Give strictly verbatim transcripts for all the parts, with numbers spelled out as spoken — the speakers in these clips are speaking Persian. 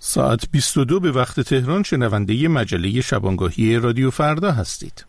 ساعت بیست و دو به وقت تهران شنونده مجله شبانگاهی رادیو فردا هستید.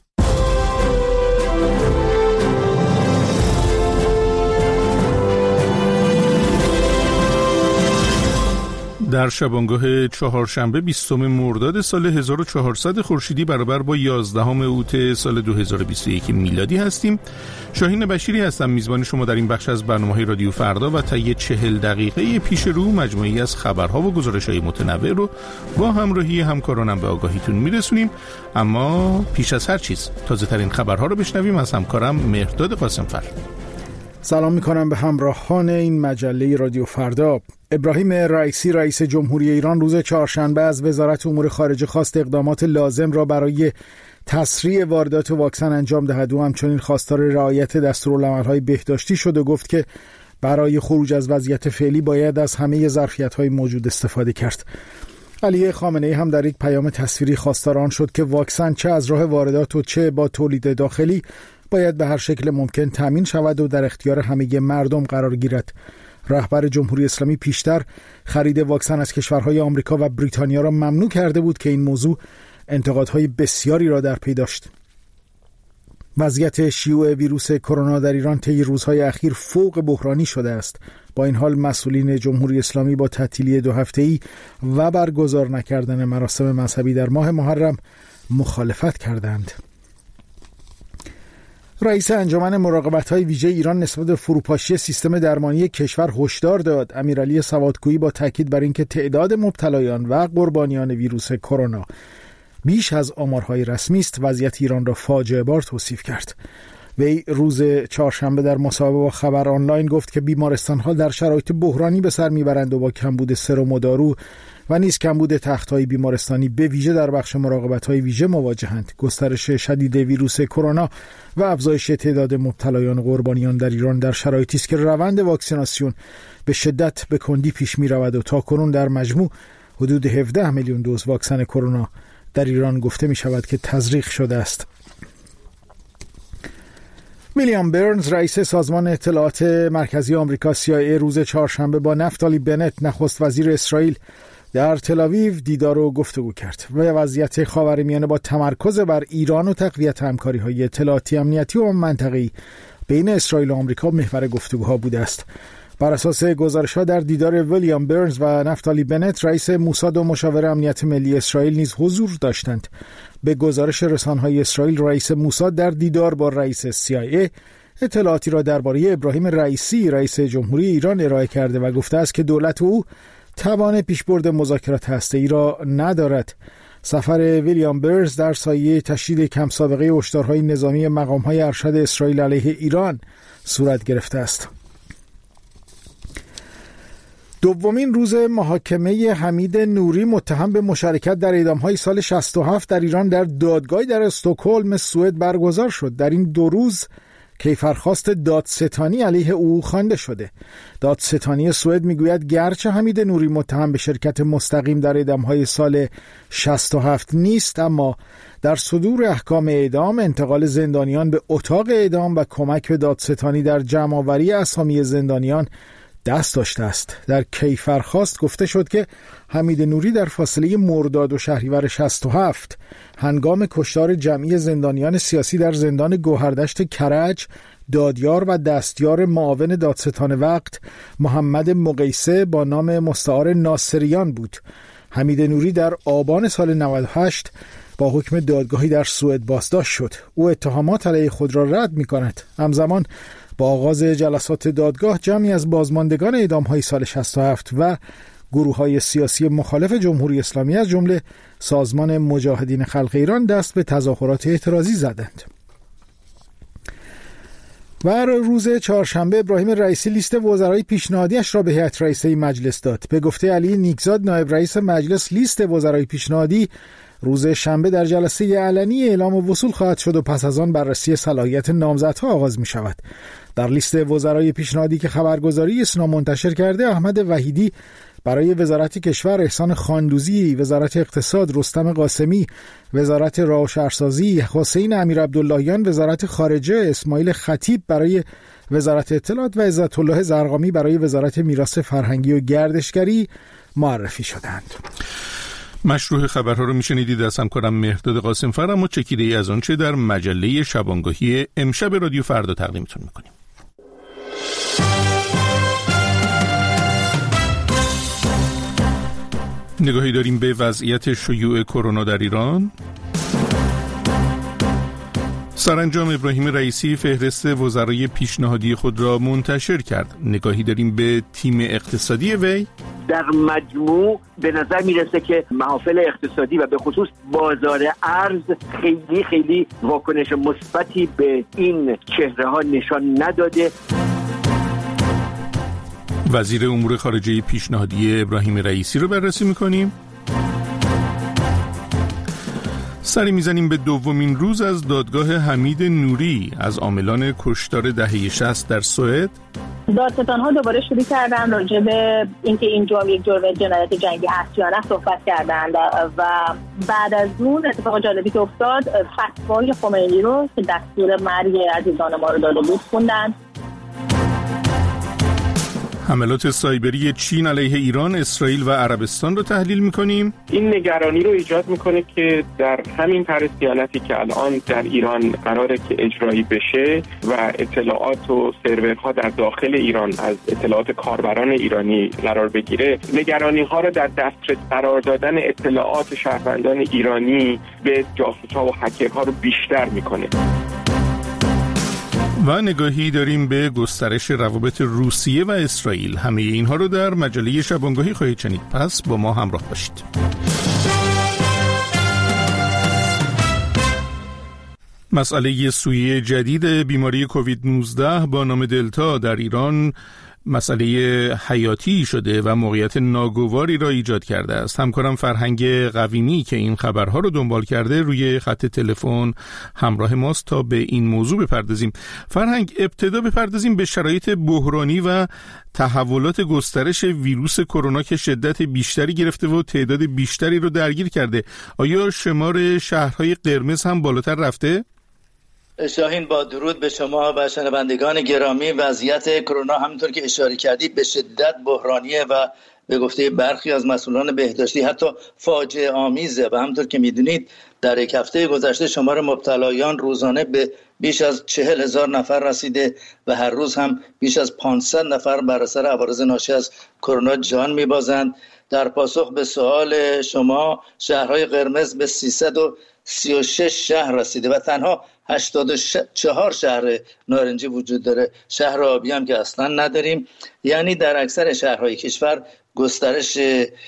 در شبانگاه چهارشنبه بیستم مرداد سال هزار و چهارصد خورشیدی برابر با یازدهم اوت سال دو هزار و بیست و یک میلادی هستیم. شاهین بشیری هستم، میزبان شما در این بخش از برنامه‌های رادیو فردا و طی چهل دقیقه پیش رو مجموعی از خبرها و گزارش‌های متنوع رو با همراهی همکارانم به آگاهیتون میرسونیم. اما پیش از هر چیز تازه‌ترین خبرها رو بشنویم از همکارم مهرداد قاسمفر. سلام میکنم به همراهان این مجله رادیو فردا. ابراهیم رئیسی رئیس جمهوری ایران روز چهارشنبه از وزارت امور خارجه خواست اقدامات لازم را برای تسریع واردات واکسن انجام دهد و همچنین خواستار رعایت دستورالعمل‌های بهداشتی شد و گفت که برای خروج از وضعیت فعلی باید از همه ظرفیت‌های موجود استفاده کرد. علی خامنه‌ای هم در یک پیام تصویری خواستار آن شد که واکسن چه از راه واردات و چه با تولید داخلی باید به هر شکل ممکن تامین شود و در اختیار همه مردم قرار گیرد. رهبر جمهوری اسلامی پیشتر خرید واکسن از کشورهای آمریکا و بریتانیا را ممنوع کرده بود که این موضوع انتقادهای بسیاری را در پی داشت. وضعیت شیوع ویروس کرونا در ایران طی روزهای اخیر فوق بحرانی شده است. با این حال مسئولین جمهوری اسلامی با تعطیلی دو هفته‌ای و برگزار نکردن مراسم مذهبی در ماه محرم مخالفت کردند. رئیس انجمن مراقبت‌های ویژه ایران نسبت به فروپاشی سیستم درمانی کشور هشدار داد. امیرعلی سوادکویی با تاکید بر اینکه تعداد مبتلایان و قربانیان ویروس کرونا بیش از آمارهای رسمی است، وضعیت ایران را فاجعه بار توصیف کرد. وی روز چهارشنبه در مصاحبه با خبر آنلاین گفت که بیمارستان‌ها در شرایط بحرانی به سر میبرند و با کمبود سرم و دارو و نیز کمبود تخت‌های بیمارستانی به ویژه در بخش مراقبت‌های ویژه مواجهند. گسترش شدید ویروس کرونا و افزایش تعداد مبتلایان و قربانیان در ایران در شرایطی است که روند واکسیناسیون به شدت به کندی پیش می‌رود و تاکنون در مجموع حدود هفده میلیون دوز واکسن کرونا در ایران گفته می‌شود که تزریق شده است. ویلیام برنز رئیس سازمان اطلاعات مرکزی آمریکا سی آی ای روز چهارشنبه با نفتالی بنت نخست وزیر اسرائیل در تل‌آویو دیدار و گفتگو کرد و وضعیت خاورمیانه با تمرکز بر ایران و تقویت همکاری‌های اطلاعاتی امنیتی و منطقه‌ای بین اسرائیل و آمریکا محور گفتگوها بوده است. بر اساس گزارش‌ها در دیدار ویلیام برنز و نفتالی بنت، رئیس موساد و مشاور امنیت ملی اسرائیل نیز حضور داشتند. به گزارش رسانه‌های اسرائیل، رئیس موساد در دیدار با رئیس سی آی ای اطلاعاتی را درباره ابراهیم رئیسی رئیس جمهوری ایران ارائه کرده و گفته است که دولت او توان پیشبرد مذاکرات هسته‌ای را ندارد. سفر ویلیام برنز در سایه تشدید کم سابقه هشدارهای نظامی مقام‌های ارشد اسرائیل علیه ایران صورت گرفته است. دومین روز محاکمه حمید نوری متهم به مشارکت در اعدام‌های سال شصت و هفت در ایران در دادگاهی در استکهلم سوئد برگزار شد. در این دو روز کیفرخواست دادستانی علیه او خوانده شده. دادستانی سوئد میگوید گرچه حمید نوری متهم به شرکت مستقیم در اعدام‌های سال شصت و هفت نیست، اما در صدور احکام اعدام، انتقال زندانیان به اتاق اعدام و کمک به دادستانی در جمع‌آوری اسامی زندانیان دست داشته است. در کیفرخواست گفته شد که حمید نوری در فاصله مرداد و شهریور شصت و هفت هنگام کشتار جمعی زندانیان سیاسی در زندان گوهردشت کرج، دادیار و دستیار معاون دادستان وقت محمد مقیسه با نام مستعار ناصریان بود. حمید نوری در آبان سال نود و هشت با حکم دادگاهی در سوئد بازداشت شد. او اتهامات علیه خود را رد می‌کند. همزمان با آغاز جلسات دادگاه، جمعی از بازماندگان اعدام‌های سال شصت و هفت و گروه‌های سیاسی مخالف جمهوری اسلامی از جمله سازمان مجاهدین خلق ایران دست به تظاهرات اعتراضی زدند. و روز چهارشنبه ابراهیم رئیسی لیست وزرای پیشنهادیش را به هیئت رئیسه مجلس داد. به گفته علی نیکزاد نایب رئیس مجلس، لیست وزرای پیشنهادی روز شنبه در جلسه علنی اعلام و وصول خواهد شد و پس از آن بررسی صلاحیت نامزدها آغاز می شود. در لیست وزرای پیشنهادی که خبرگزاری اسنا منتشر کرده، احمد وحیدی برای وزارت کشور، احسان خاندوزی وزارت اقتصاد، رستم قاسمی وزارت راه و شهرسازی، حسین امیرعبداللهیان وزارت خارجه، اسماعیل خطیب برای وزارت اطلاعات و عزت الله زرقامی برای وزارت میراث فرهنگی و گردشگری معرفی شدند. مشروع خبرها رو میشنیدید از همکارم مهرداد قاسمفر، اما چکیده ای از آنچه در مجله شبانگاهی امشب رادیو فردا تقدیمتون میکنیم. نگاهی داریم به وضعیت شیوع کرونا در ایران. سرانجام ابراهیم رئیسی فهرست وزرای پیشنهادی خود را منتشر کرد. نگاهی داریم به تیم اقتصادی وی. در مجموع به نظر میرسه که محافل اقتصادی و به خصوص بازار ارز خیلی خیلی واکنش مثبتی به این چهره ها نشان نداده. وزیر امور خارجه پیشنهادی ابراهیم رئیسی رو بررسی میکنیم. سری میزنیم به دومین روز از دادگاه حمید نوری از عاملان کشتار دهه شصت در سوئد. دادستان‌ها دوباره شروع کردن راجع به اینکه این جرم یک جرم جنایت جنگی هست یا نه صحبت کردند و بعد از اون اتفاق جالبی که افتاد، فتوای خمینی رو که دستور مرگ عزیزان ما رو داده بود خوندن. حملات سایبری چین علیه ایران، اسرائیل و عربستان رو تحلیل می‌کنیم. این نگرانی رو ایجاد می‌کنه که در همین طرح صیانتی که الان در ایران قراره که اجرایی بشه و اطلاعات و سرورها در داخل ایران از اطلاعات کاربران ایرانی قرار بگیره، نگرانی‌ها رو در دسترس قرار دادن اطلاعات شهروندان ایرانی به جاسوس‌ها و هکرها رو بیشتر می‌کنه. و نگاهی داریم به گسترش روابط روسیه و اسرائیل. همه اینها رو در مجله شبانگاهی خواهید شنید، پس با ما همراه باشید. مسئله سویه جدید بیماری کووید نوزده با نام دلتا در ایران مسئله حیاتی شده و موقعیت ناگواری را ایجاد کرده است. همکارم فرهنگ قویمی که این خبرها رو دنبال کرده روی خط تلفن همراه ماست تا به این موضوع بپردازیم. فرهنگ، ابتدا بپردازیم به شرایط بحرانی و تحولات گسترش ویروس کرونا که شدت بیشتری گرفته و تعداد بیشتری رو درگیر کرده. آیا شمار شهرهای قرمز هم بالاتر رفته؟ شاهین، با درود به شما و شنوندگان گرامی. وضعیت کرونا همونطور که اشاره کردید به شدت بحرانیه و به گفته برخی از مسئولان بهداشتی حتی فاجعه آمیزه و همونطور که میدونید در یک هفته گذشته شمار مبتلایان روزانه به بیش از چهل هزار نفر رسیده و هر روز هم بیش از پانصد نفر بر اثر عوارض ناشی از کرونا جان میبازند. در پاسخ به سوال شما، شهرهای قرمز به سیصد و سی و شش شهر رسیده و تنها هشتاد و چهار شهر نارنجی وجود داره. شهر آبی هم که اصلا نداریم. یعنی در اکثر شهرهای کشور گسترش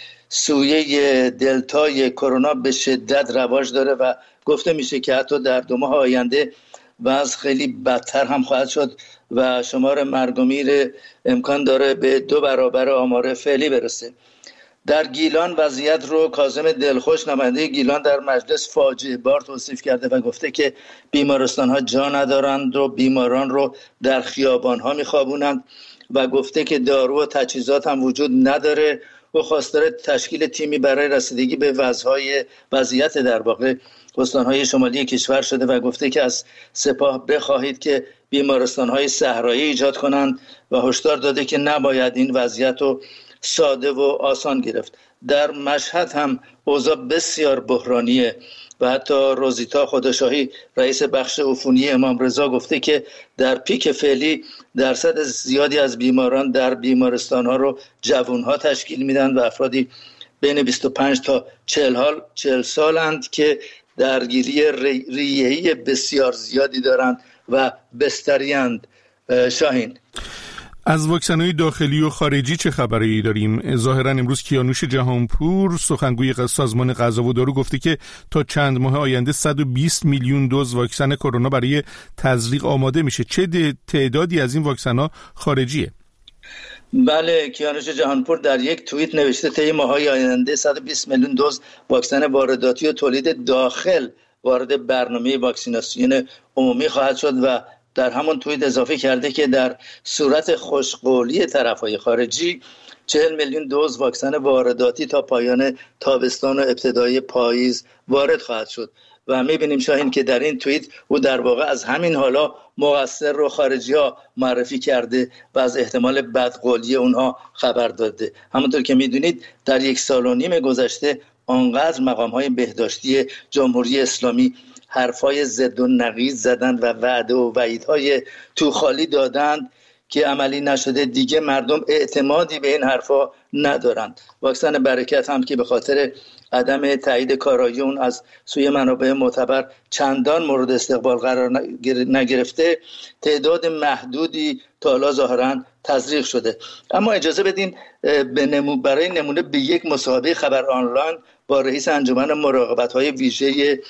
سویه دلتای کرونا به شدت رواج داره و گفته میشه که حتی در دو ماه آینده وضع خیلی بدتر هم خواهد شد و شمار مرگ و میر امکان داره به دو برابر آمار فعلی برسه. در گیلان وضعیت رو کاظم دلخوش، نماینده گیلان، در مجلس فاجعه بار توصیف کرده و گفته که بیمارستان‌ها جا ندارند و بیماران رو در خیابان‌ها می‌خوابونند و گفته که دارو و تجهیزات هم وجود نداره و خواستار تشکیل تیمی برای رسیدگی به وضعهای وضعیت در واقع استان‌های شمالی کشور شده و گفته که از سپاه بخواهید که بیمارستان‌های صحرایی ایجاد کنند و هشدار داده که نباید این وضعیت رو ساده و آسان گرفت. در مشهد هم اوضاع بسیار بحرانیه و حتی روزیتا خداشاهی، رئیس بخش عفونی امام رضا، گفته که در پیک فعلی درصد زیادی از بیماران در بیمارستان‌ها رو جوان‌ها تشکیل میدن و افرادی بین بیست و پنج تا چهل سالند که درگیری ریه‌ای بسیار زیادی دارند و بستریند. شاهین، از واکسن‌های داخلی و خارجی چه خبری داریم؟ ظاهراً امروز کیانوش جهانپور، سخنگوی سازمان غذا و دارو، گفته که تا چند ماه آینده صد و بیست میلیون دوز واکسن کرونا برای تزریق آماده میشه. چه تعدادی از این واکسن‌ها خارجیه؟ بله، کیانوش جهانپور در یک توییت نوشته طی ماه‌های آینده صد و بیست میلیون دوز واکسن وارداتی و تولید داخل وارد برنامه واکسیناسیون عمومی خواهد شد و در همون توییت اضافه کرده که در صورت خوشقولی طرف‌های خارجی چهل میلیون دوز واکسن وارداتی تا پایان تابستان و ابتدای پاییز وارد خواهد شد. و میبینیم شاهین که در این توییت او در واقع از همین حالا مقصر رو خارجی ها معرفی کرده و از احتمال بدقولی اونها خبر داده. همونطور که میدونید در یک سال و نیم گذشته آنقدر مقام های بهداشتی جمهوری اسلامی حرفای ضد و نقیض زدند و وعده و وعیدهای تو خالی دادند که عملی نشده، دیگه مردم اعتمادی به این حرفا ندارند. واکسن برکت هم که به خاطر عدم تایید کارایی اون از سوی منابع معتبر چندان مورد استقبال قرار نگرفته، تعداد محدودی تا حالا ظاهراً تزریق شده. اما اجازه بدین به نمو برای نمونه به یک مصاحبه خبر آنلاین با رئیس انجمن مراقبت‌های ویژه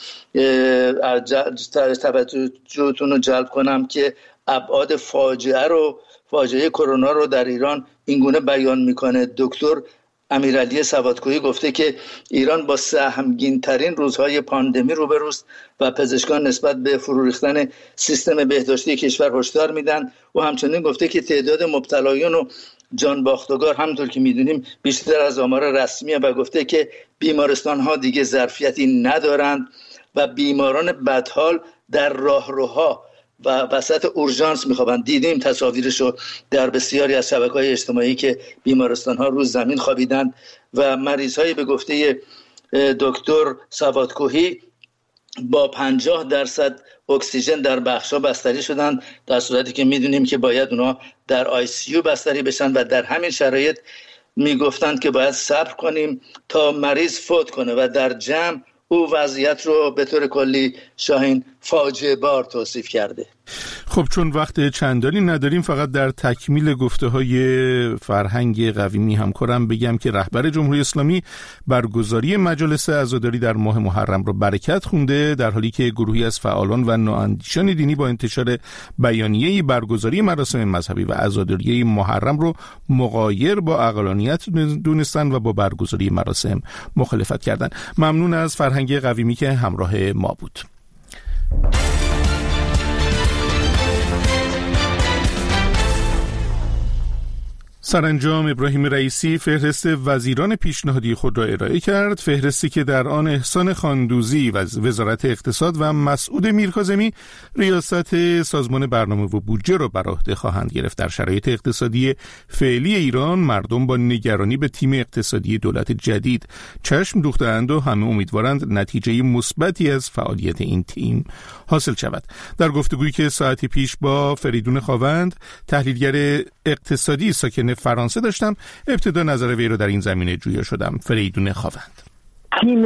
توجهتون رو جلب کنم که ابعاد فاجعه رو فاجعه کرونا رو در ایران اینگونه بیان میکنه. دکتر امیرعلی سوادکوهی گفته که ایران با سهمگین ترین روزهای پاندمی روبروست و پزشکان نسبت به فرو ریختن سیستم بهداشتی کشور هشدار میدن. و همچنین گفته که تعداد مبتلایان و جان باختگار همونطور که میدونیم بیشتر از آمار رسمیه و گفته که بیمارستان ها دیگه ظرفیتی ندارند و بیماران بدحال در راهروها و وسط اورژانس میخوابند. دیدیم تصاویرشو در بسیاری از شبکه‌های اجتماعی که بیمارستان‌ها روز زمین خوابیدند و مریض‌های به گفته دکتر سوادکوهی با پنجاه درصد اکسیژن در بخش‌ها بستری شدند، در صورتی که میدونیم که باید اونا در آی سی یو بستری بشن و در همین شرایط میگفتند که باید صبر کنیم تا مریض فوت کنه و در جمع او وضعیت رو به طور کلی شاهین فاجعه بار توصیف کرده. خب چون وقت چندانی نداریم، فقط در تکمیل گفته های فرهنگ قویمی همکارم بگم که رهبر جمهوری اسلامی برگزاری مجالس عزاداری در ماه محرم رو برکت خونده، در حالی که گروهی از فعالان و نواندیشان دینی با انتشار بیانیه‌ای برگزاری مراسم مذهبی و عزاداری محرم رو مغایر با عقلانیت دونستن و با برگزاری مراسم مخالفت کردند. ممنون از فرهنگ قویمی که همراه ما بود. سرانجام ابراهیم رئیسی فهرست وزیران پیشنهادی خود را ارائه کرد، فهرستی که در آن احسان خاندوزی و وزارت اقتصاد و مسعود میرکاظمی ریاست سازمان برنامه و بودجه را بر عهده خواهند گرفت. در شرایط اقتصادی فعلی ایران مردم با نگرانی به تیم اقتصادی دولت جدید چشم دوخته‌اند و همه امیدوارند نتیجه مثبتی از فعالیت این تیم حاصل شود. در گفتگویی که ساعتی پیش با فریدون خاوند تحلیلگر اقتصادی ساکن فرانسه داشتم، ابتدا نظر وی رو در این زمینه جویا شدم. فریدون خاوند: تیم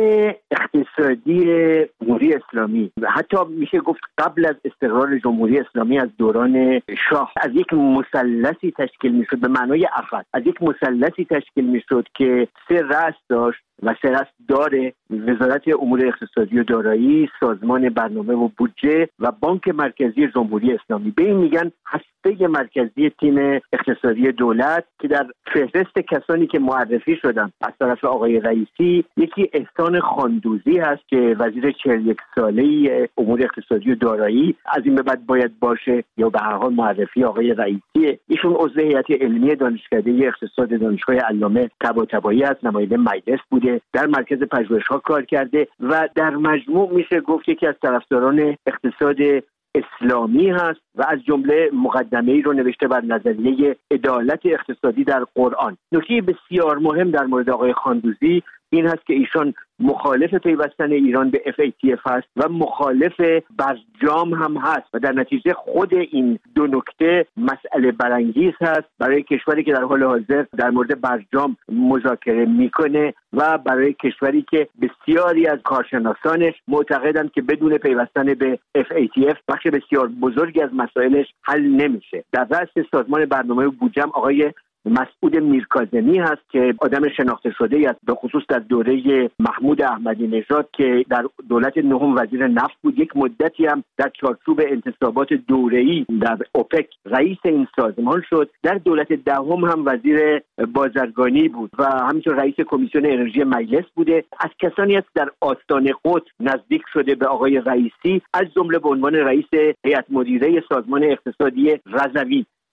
اقتصادی جمهوری اسلامی و حتی میشه گفت قبل از استقرار جمهوری اسلامی از دوران شاه از یک مثلثی تشکیل میشد، به معنای افت از یک مثلثی تشکیل میشد که سه رأس داشت و سه رأس داره: وزارت امور اقتصادی و دارایی، سازمان برنامه و بودجه و بانک مرکزی جمهوری اسلامی. به این میگن هسته مرکزی تیم اقتصادی دولت، که در فهرست کسانی که معرفی شدن از طرف آقای رئیسی یکی احسان خاندوزی هست که وزیر چهل و یک ساله امور اقتصادی و دارایی از این به بعد باید باشه، یا به هر حال معرفی آقای رئیسی. ایشون عضو هیئت علمی دانشکده اقتصاد دانشگاه علامه طباطبایی هست، نماینده مجلس بوده، در مرکز پژوهش‌ها کار کرده و در مجموع میشه گفت یکی از طرفداران اقتصاد اسلامی هست و از جمله مقدمه‌ای رو نوشته بر نظریه عدالت اقتصادی در قرآن. نکته بسیار مهم در مورد آقای خاندوزی این هست که ایشان مخالف پیوستن ایران به اف ای تی اف هست و مخالف برجام هم هست و در نتیجه خود این دو نکته مسئله برانگیز هست برای کشوری که در حال حاضر در مورد برجام مذاکره میکنه و برای کشوری که بسیاری از کارشناسانش معتقدند که بدون پیوستن به اف ای تی اف بخش بسیار بزرگی از مسائلش حل نمیشه. در رأس سازمان برنامه و بودجه آقای مسعود میرکاظمی هست که آدم شناخته شده است، به خصوص در دوره محمود احمدی نژاد که در دولت نهم وزیر نفت بود، یک مدتی هم در چارچوب انتصابات دوره‌ای در اوپک رئیس این سازمان شد، در دولت دهم هم وزیر بازرگانی بود و همینطور رئیس کمیسیون انرژی مجلس بوده. از کسانی است در آستانه قطب نزدیک شده به آقای رئیسی، از جمله به عنوان رئیس هیئت مدیره سازمان اقتصادی رضوی.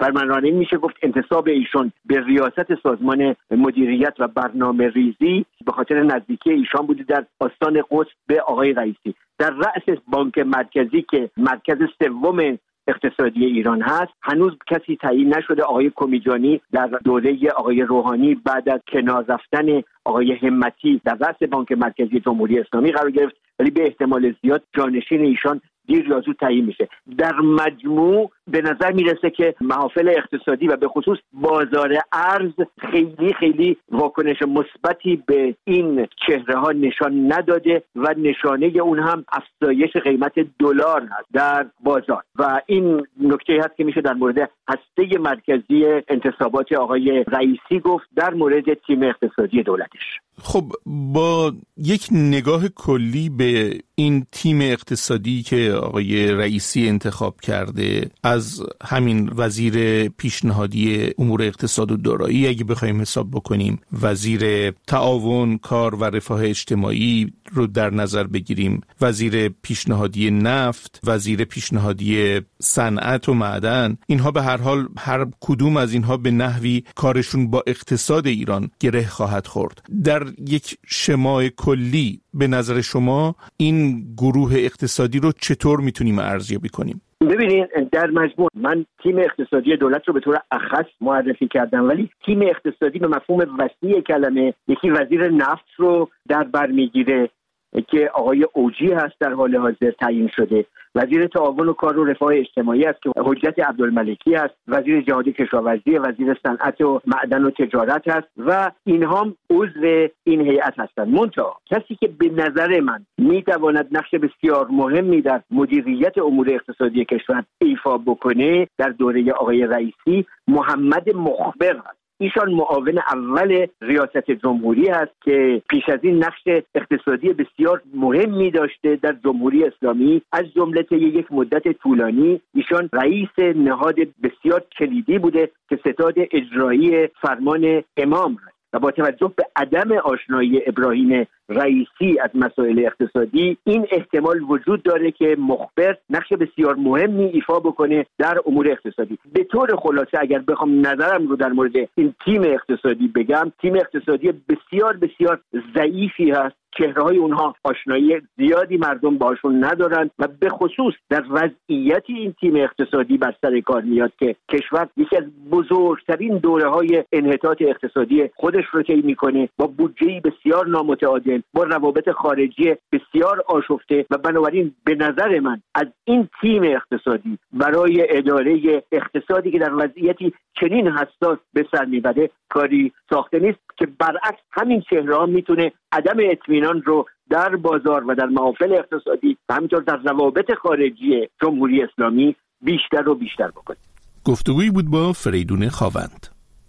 بر معنی میشه گفت انتصاب ایشون به ریاست سازمان مدیریت و برنامه ریزی به خاطر نزدیکی ایشان بوده در آستان قدس به آقای رئیسی. در رأس بانک مرکزی که مرکز سوم اقتصادی ایران هست هنوز کسی تعیین نشده. آقای کمیجانی در دوره آقای روحانی بعد از کنار رفتن آقای همتی در رأس بانک مرکزی جمهوری اسلامی قرار گرفت، ولی به احتمال زیاد جانشین ایشان دیر یا زود تعیین میشه. در مجموع به نظر میرسه که محافل اقتصادی و به خصوص بازار ارز خیلی خیلی واکنش مثبتی به این چهره ها نشان نداده و نشانه اون هم افزایش قیمت دلار هست در بازار و این نکته هست که میشه در مورد هسته مرکزی انتصابات آقای رئیسی گفت در مورد تیم اقتصادی دولتش. خب با یک نگاه کلی به این تیم اقتصادی که آقای رئیسی انتخاب کرده، از همین وزیر پیشنهادی امور اقتصاد و دارایی اگه بخوایم حساب بکنیم، وزیر تعاون، کار و رفاه اجتماعی رو در نظر بگیریم، وزیر پیشنهادی نفت، وزیر پیشنهادی صنعت و معدن، اینها به هر حال هر کدوم از اینها به نحوی کارشون با اقتصاد ایران گره خواهد خورد. در یک شمای کلی به نظر شما این گروه اقتصادی رو چطور میتونیم ارزیابی کنیم؟ ببینید در مجموع من تیم اقتصادی دولت رو به طور اخص معرفی کردم، ولی تیم اقتصادی به مفهوم وسیع کلمه یکی وزیر نفت رو در بر میگیره که آقای اوجی هست در حال حاضر تعیین شده، وزیر تعاون و کار و رفاه اجتماعی است که حجت عبدالملکی است، وزیر جهاد کشاورزی، وزیر صنعت و معدن و تجارت است و اینها هم عضو این هیئت هستند. منتها کسی که به نظر من میتواند نقش بسیار مهمی در مدیریت امور اقتصادی کشور ایفا بکنه در دوره آقای رئیسی محمد مخبر است. ایشان معاون اول ریاست جمهوری هست که پیش از این نقش اقتصادی بسیار مهمی داشته در جمهوری اسلامی. از جمله طی یک مدت طولانی ایشان رئیس نهاد بسیار کلیدی بوده که ستاد اجرایی فرمان امام هست و با توجه به عدم آشنایی ابراهیم رئیسی از مسائل اقتصادی این احتمال وجود داره که مخبر نقش بسیار مهمی ایفا بکنه در امور اقتصادی. به طور خلاصه اگر بخوام نظرم رو در مورد این تیم اقتصادی بگم، تیم اقتصادی بسیار بسیار ضعیفی هست، چهره‌های اونها آشنایی زیادی مردم باشون ندارن و به خصوص در وضعیتی این تیم اقتصادی بر سر کار میاد که کشور یکی از بزرگترین دوره‌های انحطاط اقتصادی خودش رو طی میکنه با بودجه‌ای بسیار نامتعادل، با روابط خارجی بسیار آشفته و بنابراین به نظر من از این تیم اقتصادی برای اداره اقتصادی که در وضعیتی چنین حساس به سر میبره کاری ساخته نیست که برعکس همین چهره‌ها میتونه عدم اطمینان رو در بازار و در محافل اقتصادی و همینطور در روابط خارجی جمهوری اسلامی بیشتر و بیشتر بکنه. گفتگویی بود با فریدون خاوند.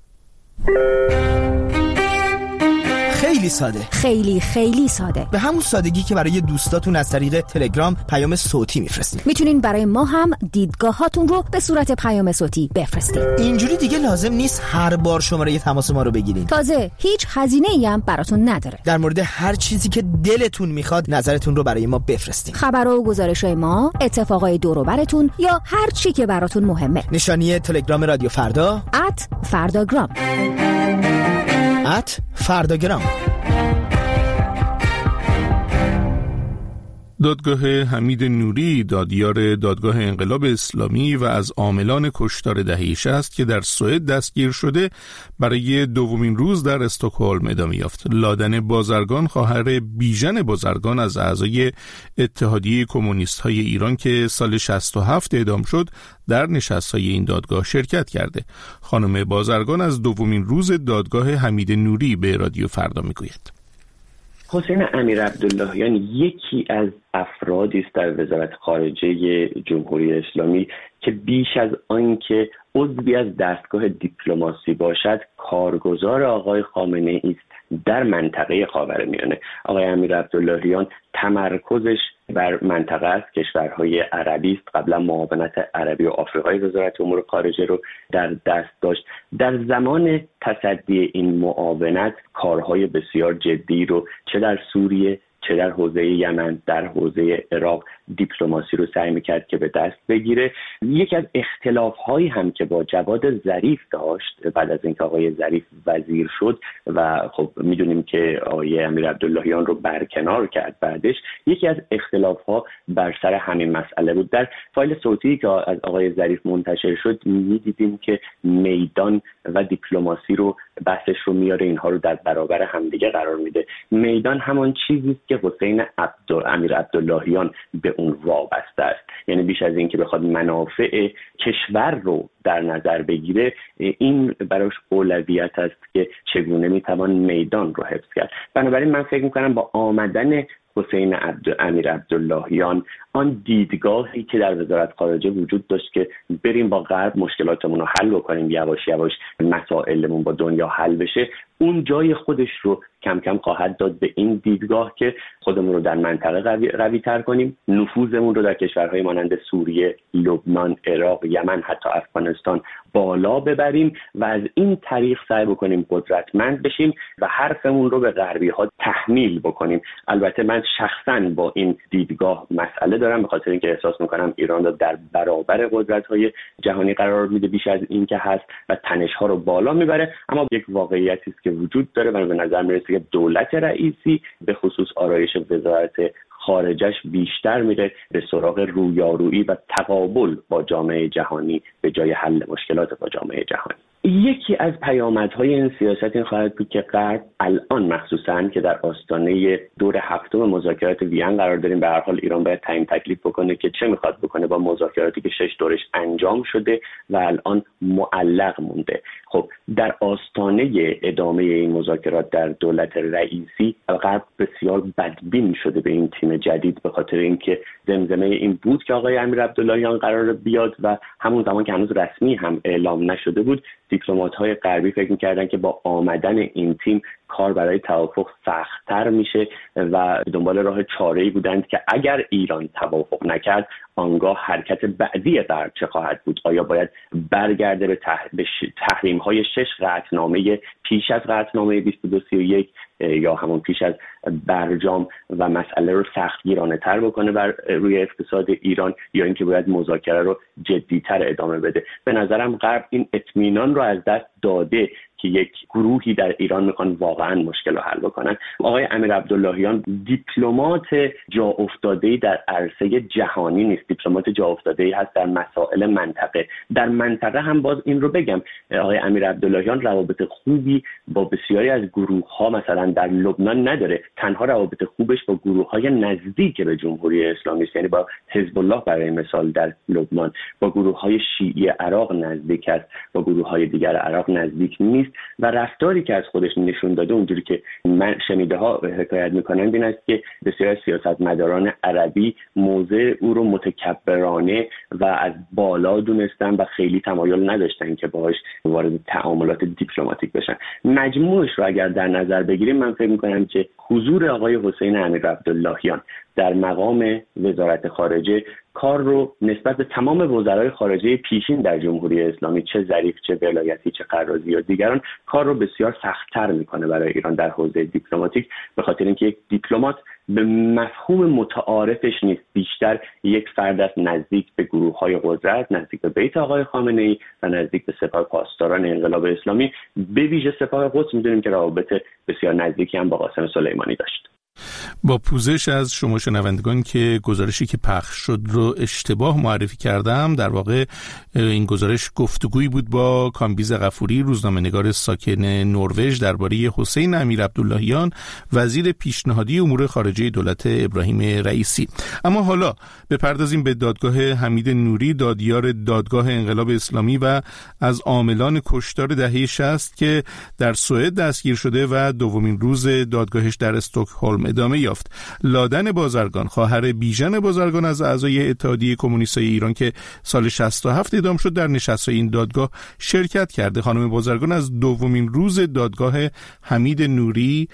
خیلی ساده، خیلی خیلی ساده، به همون سادگی که برای دوستاتون از طریق تلگرام پیام صوتی میفرستین. میتونین برای ما هم دیدگاهاتون رو به صورت پیام صوتی بفرستین. اینجوری دیگه لازم نیست هر بار شماره تماس ما رو بگیرین. تازه هیچ هزینه‌ای هم براتون نداره. در مورد هر چیزی که دلتون میخواد نظرتون رو برای ما بفرستین. خبر و گزارش‌های ما، اتفاقای دور و براتون یا هر چی که براتون مهمه. نشانی تلگرام رادیو فردا ات فرداگرام ات فرداگرام. دادگاه حمید نوری، دادیار دادگاه انقلاب اسلامی و از عاملان کشتار دهه شصت که در سوئد دستگیر شده، برای دومین روز در استکهلم ادامه یافت. لادن بازرگان، خواهر بیژن بازرگان از اعضای اتحادیه کمونیست‌های ایران که سال شصت و هفت اعدام شد، در نشست‌های این دادگاه شرکت کرده. خانم بازرگان از دومین روز دادگاه حمید نوری به رادیو فردا میگوید. حسین امیرعبداللهیان یکی از افرادی است در وزارت خارجه جمهوری اسلامی که بیش از آن که عضوی از دستگاه دیپلماسی باشد کارگزار آقای خامنه‌ای است در منطقه خاورمیانه. آقای امیرعبداللهیان تمرکزش بر منطقه است، کشورهای عربی است. قبلا معاونت عربی و آفریقای وزارت امور خارجه رو در دست داشت. در زمان تصدی این معاونت کارهای بسیار جدی رو چه در سوریه، چه در حوزه یمن، در حوزه عراق دیپلماسی رو سعی میکرد که به دست بگیره. یکی از اختلاف‌هایی هم که با جواد ظریف داشت بعد از اینکه آقای ظریف وزیر شد و خب میدونیم که آقای امیر عبداللهیان رو برکنار کرد بعدش، یکی از اختلاف‌ها بر سر همین مسئله بود. در فایل صوتی که از آقای ظریف منتشر شد می‌دیدیم که میدان و دیپلماسی رو بحثش رو میاره، اینها رو در برابر همدیگه قرار میده. میدان همان چیزی است که حسین عبد امیر عبداللهیان به اون وابسته است، یعنی بیش از این که بخواد منافع کشور رو در نظر بگیره، این براش اولویت است که چگونه میتوان میدان رو حفظ کرد. بنابراین من فکر میکنم با آمدن حسین عبد امیر عبداللهیان آن دیدگاهی که در وزارت خارجه وجود داشت که بریم با غرب مشکلاتمون رو حل بکنیم، یواش یواش مسائلمون با دنیا حل بشه، اون جای خودش رو کم کم خواهد داد به این دیدگاه که خودمون رو در منطقه قوی, قوی تر کنیم، نفوذمون رو در کشورهای مانند سوریه، لبنان، عراق، یمن، حتی افغانستان بالا ببریم و از این طریق سعی بکنیم قدرتمند بشیم و حرفمون رو به غربی ها تحمیل بکنیم. البته من شخصا با این دیدگاه مسئله دارم، به خاطر اینکه احساس میکنم ایران رو در برابر قدرت‌های جهانی قرار میده بیش از این که هست و تنش‌ها رو بالا میبره. اما یک واقعیتی است که وجود داره و به نظر میرسه که دولت رئیسی به خصوص آرایش وزارت خارجش بیشتر میره به سراغ رویارویی و تقابل با جامعه جهانی به جای حل مشکلات با جامعه جهانی. یکی از پیامدهای این سیاست این خواهد بود که غرب الان مخصوصاً که در آستانه دور هفتم مذاکرات وین قرار داریم، به هر حال ایران باید تعیین تکلیف بکنه که چه میخواد بکنه با مذاکراتی که شش دورش انجام شده و الان معلق مونده. خب در آستانه ادامه این مذاکرات در دولت رئیسی غرب بسیار بدبین شده به این تیم جدید، به خاطر اینکه زمزمه این بود که آقای امیر عبداللهیان قرار بیاد و همون زمان که هنوز رسمی هم اعلام نشده بود، دیپلمات‌های غربی فکر می‌کردن که با آمدن این تیم کار برای توافق سخت‌تر میشه و دنبال راه چاره‌ای بودند که اگر ایران توافق نکرد آنگاه حرکت بعدی غرب چه خواهد بود. آیا باید برگرده به, تح... به ش... تحریم‌های شش قطعنامه پیش از قطعنامه بیست و دو سی و یک یا همون پیش از برجام و مسئله رو سختگیرانه‌تر بکنه بر روی اقتصاد ایران، یا اینکه باید مذاکره رو جدی‌تر ادامه بده. به نظرم غرب این اطمینان رو از دست داده که یک گروهی در ایران میخوان واقعا مشکل رو حل بکنن. آقای امیر عبداللهیان دیپلمات جا افتاده‌ای در عرصه جهانی نیست، دیپلمات جا افتاده‌ای هست در مسائل منطقه. در منطقه هم باز این رو بگم، آقای امیر عبداللهیان روابط خوبی با بسیاری از گروه‌ها مثلا در لبنان نداره، تنها روابط خوبش با گروه‌های نزدیک به جمهوری اسلامی است، یعنی با حزب الله برای مثال در لبنان، با گروه‌های شیعی عراق نزدیک است، با گروه‌های دیگر عراق نزدیک نیست و رفتاری که از خودش نشون داده اونجوری که من شنیده ها حکایت میکنند این است که بسیار از سیاستمداران عربی موضع او رو متکبرانه و از بالا دونستن و خیلی تمایل نداشتن که باهاش وارد تعاملات دیپلماتیک بشن. مجموعش رو اگر در نظر بگیریم من فکر میکنم که حضور آقای حسین امیر عبداللهیان در مقام وزارت خارجه کار رو نسبت به تمام وزرای خارجه پیشین در جمهوری اسلامی، چه ظریف، چه ولایتی، چه قرازی یا دیگران، کار رو بسیار سخت‌تر میکنه برای ایران در حوزه دیپلماتیک، به خاطر اینکه یک دیپلمات به مفهوم متعارفش نیست، بیشتر یک فرد است نزدیک به گروه‌های قدرت، نزدیک به بیت آقای خامنه‌ای و نزدیک به سپاه پاسداران انقلاب اسلامی، به ویژه سپاه قدس می‌دونیم که روابط بسیار نزدیکی هم با قاسم سلیمانی داشت. با پوزش از شما شنوندگان که گزارشی که پخش شد رو اشتباه معرفی کردم، در واقع این گزارش گفتگویی بود با کامبیز غفوری، روزنامه‌نگار ساکن نروژ، درباره حسین امیر عبداللهیان، وزیر پیشنهادی امور خارجه دولت ابراهیم رئیسی. اما حالا بپردازیم به دادگاه حمید نوری، دادیار دادگاه انقلاب اسلامی و از عاملان کشتار دهه شصت که در سوئد دستگیر شده و دومین روز دادگاهش در استکهلم ادامه یافت. لادن بازرگان، خواهر بیژن بازرگان از اعضای اتحادیه کمونیستای ایران که سال شصت و هفت اعدام شد، در نشست‌های این دادگاه شرکت کرده. خانم بازرگان از دومین روز دادگاه حمید نوری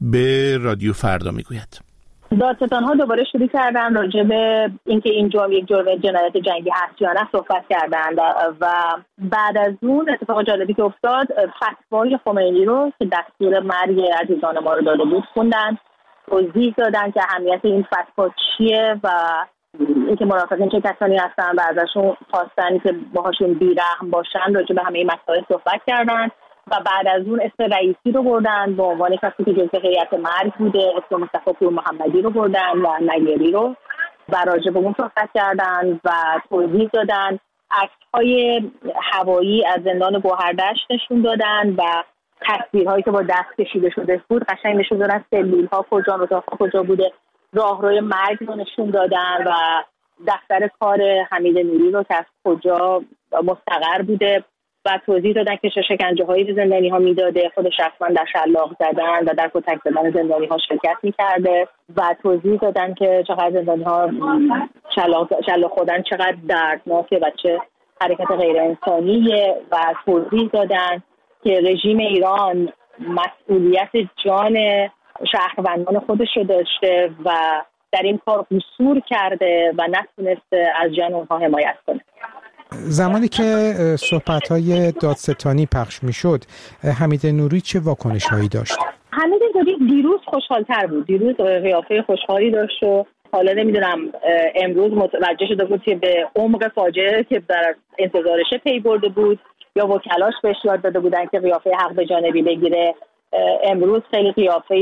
به رادیو فردا میگوید. دادستان‌ها دوباره شروع کردن راجع به اینکه این جرم یک جرم جنایت جنگی هست یا نه صحبت کردند و بعد از اون اتفاق جالبی که افتاد، فتوای خمینی رو که دستور مرگ عزیزان ما رو داده بود خوندن توضیح دادن که اهمیت این فتوا چیه و اینکه مرافقین چه کسانی هستن و ازشون خواستن که باهاشون بی‌رحم باشن، راجع به همه این مسائل صحبت کردن و بعد از اون اسم رئیسی رو بردن به عنوان کسی که جزو هیئت مرگ بوده، اسم مصطفی پور محمدی رو بردن و نگری رو و راجع به اون صحبت کردن و توضیح دادن. عکس‌های هوایی از زندان گوهردشت نشون دادن و تصویرهایی که با دست کشیده شده بود قشنگ نشون دادن سلول‌ها کجا، اتاق‌ها کجا بوده، راهروی مرگ رو نشون دادن و دفتر کار حمید نوری رو که از کجا مستقر بوده و توضیح دادن که چه شکنجه‌هایی به زندانی‌ها میداده، خودش شخصا در شلاق زدن و در کتک زدن زندانی‌ها شرکت می‌کرده و توضیح دادن که چقدر زندانی‌ها شلاق شلاق خوردن چقدر دردناکه و چه حرکت غیر انسانیه و توضیح دادن که رژیم ایران مسئولیت جان شهروندان خودش رو داشته و در این کار قصور کرده و نتونسته از جان اونها حمایت کنه. زمانی که صحبت‌های دادستانی پخش می‌شد، حمید نوری چه واکنش‌هایی داشت؟ حمید نوری دیروز خوشحال‌تر بود. دیروز قیافه خوشحالی داشت و حالا نمیدونم امروز متوجه شده بود که به عمق فاجعه که در انتظارش پی برده بود یا وکلاش بهش یاد داده بودن که قیافه حق به جانبی بگیره. امروز خیلی قیافه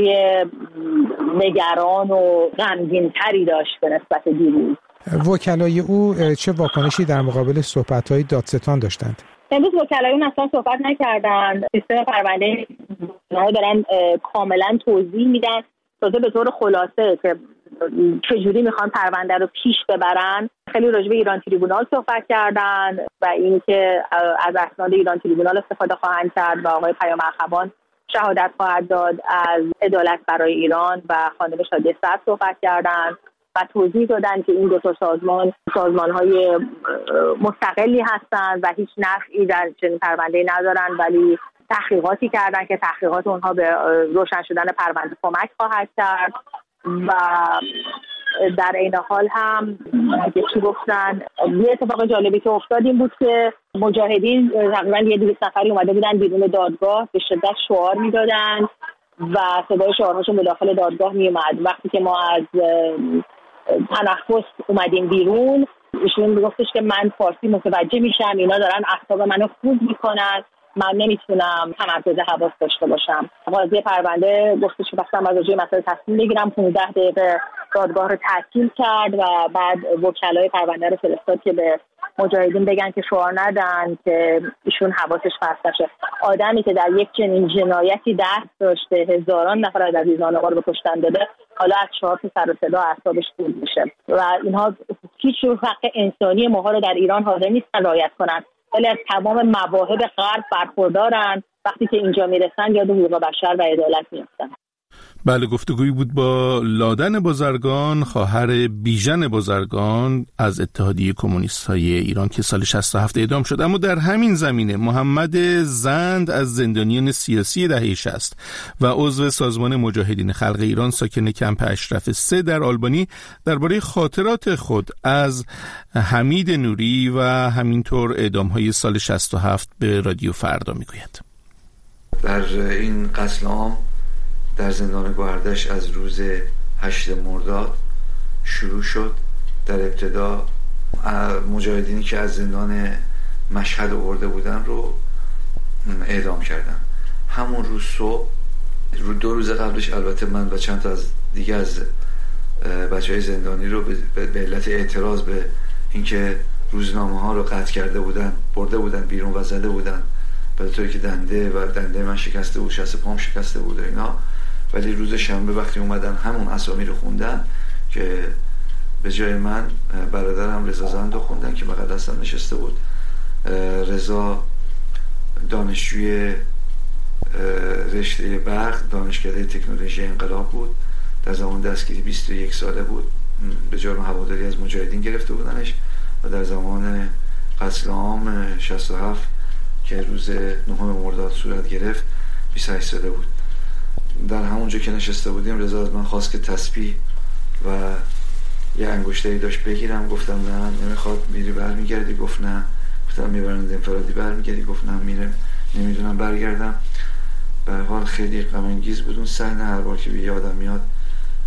نگران و غمگین‌تری داشت به نسبت دیروز. وکلای او چه واکنشی در مقابل صحبت‌های دادستان داشتند؟ امروز وکلای اون اصلا صحبت نکردن. سیستم پرونده ها دارن کاملا توضیح میدن، تازه به طور خلاصه که چجوری میخوان پرونده رو پیش ببرن. خیلی راجع به ایران تریبونال صحبت کردن و اینکه از اسناد ایران تریبونال استفاده خواهند کرد و آقای پیام اخوان شهادت خواهد داد از عدالت برای ایران و خانم شادی صدر صحبت کردن و توضیح دادن که این دو تا سازمان سازمان‌های مستقلی هستند و هیچ نفعی در چنین پرونده‌ای ندارن، ولی تحقیقاتی کردن که تحقیقات اونها به روشن شدن پرونده کمک خواهد کرد و در این حال هم چی گفتن. یه اتفاق جالبی که افتاد این بود که مجاهدین تقریبا یه دویست نفری اومده بودن بیرون دادگاه، به شدت شعار میدادن و صدای شعارهاشون به داخل دادگاه میومد. وقتی که ما از تنفس اومدیم بیرون، ایشون گفتش که من فارسی متوجه میشم، اینا دارن اعصاب منو خورد میکنن، من نمیتونم تمرکز حواس داشته باشم. قاضی پرونده گفتش که بخواستم از راجع مسئله تصمیم بگیرم، پانزده دقیقه دادگاه رو تعطیل کرد و بعد وکلای پرونده رو فرستاد که به مجاهدین بگن که شعار ندن که ایشون حواسش پرت نشه. آدمی که در یک چنین جنایتی دست داشته، هزاران نفر از عزیزان ما رو به کشتن داده، حالا از چهار تا سر و صدا اعصابش خورد میشه و اینها هیچ حق انسانی ماها رو در ایران حاضر نیستن رعایت کنن، ولی از تمام مواهب غرب برخوردارن. وقتی که اینجا میرسن یاد حقوق بشر و عدالت میفتن. بله، گفتگویی بود با لادن بازرگان، خواهر بیژن بازرگان از اتحادیه کمونیست‌های ایران که سال شصت و هفت اعدام شد. اما در همین زمینه محمد زند از زندانیان سیاسی دهه شصت و عضو سازمان مجاهدین خلق ایران ساکن کمپ اشرف سه در آلبانی درباره خاطرات خود از حمید نوری و همینطور اعدام‌های سال شصت و هفت به رادیو فردا میگوید. در این قتل عام در زندان گوهردشت از روز هشتم مرداد شروع شد. در ابتدا مجاهدینی که از زندان مشهد آورده بودن رو اعدام کردن. همون روز صبح، رو دو روز قبلش البته من و چند تا از دیگه از بچهای زندانی رو به علت اعتراض به اینکه روزنامه ها رو قطع کرده بودن برده بودن بیرون و زده بودن، به طوری که دنده و دنده من شکسته بود، شست پام شکسته بود و اینا. ولی روز شنبه وقتی اومدن همون اسامی رو خوندن که به جای من برادرم رضا زند رو خوندن که بغل دستم نشسته بود. رضا دانشجوی رشته برق دانشکده تکنولوژی انقلاب بود، در زمان دستگیری بیست و یک ساله بود، به جرم هواداری از مجاهدین گرفته بودنش و در زمان قتل عام شصت و هفت که روز نهم مرداد صورت گرفت بیست و هشت ساله بود. در همونجا که نشسته بودیم رضا از من خواست که تسبیح و یه انگشتری داشت بگیرم. گفتم نه نمیخواد. میری برمیگردی؟ گفت نه. گفتم میبرند انفرادی برمیگردی؟ گفت نه میره نمیدونم برگردم. به حال خیلی غم انگیز بود اون صحنه. هر بار که به یادم میاد